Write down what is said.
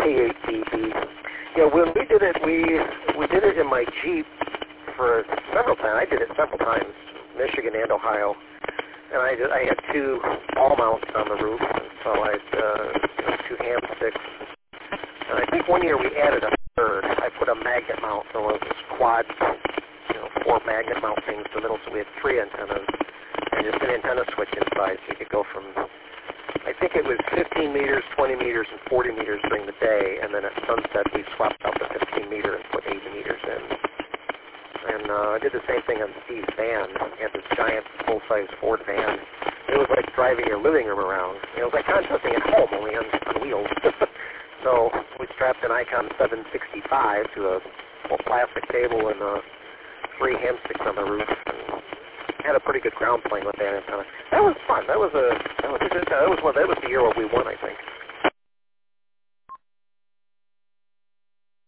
K8DB. Yeah, when we did it, we did it in my Jeep for several times. I did it several times, Michigan and Ohio. And I had two ball mounts on the roof, and so I had two ham sticks. And I think one year we added a third. I put a magnet mount, so it was quad, 4 magnet mount things in the middle, so we had 3 antennas, and just an antenna switch inside, so you could go from, I think it was 15 meters, 20 meters, and 40 meters during the day, and then at sunset we swapped out the 15 meter and put 80 meters in. And I did the same thing on Steve's van. He had this giant full-size Ford van. It was like driving your living room around. It was like contrasting at home, only on wheels. So we strapped an Icon 765 to a full plastic table and 3 ham sticks on the roof. And had a pretty good ground plane with that antenna. That was fun. That was the year where we won, I think.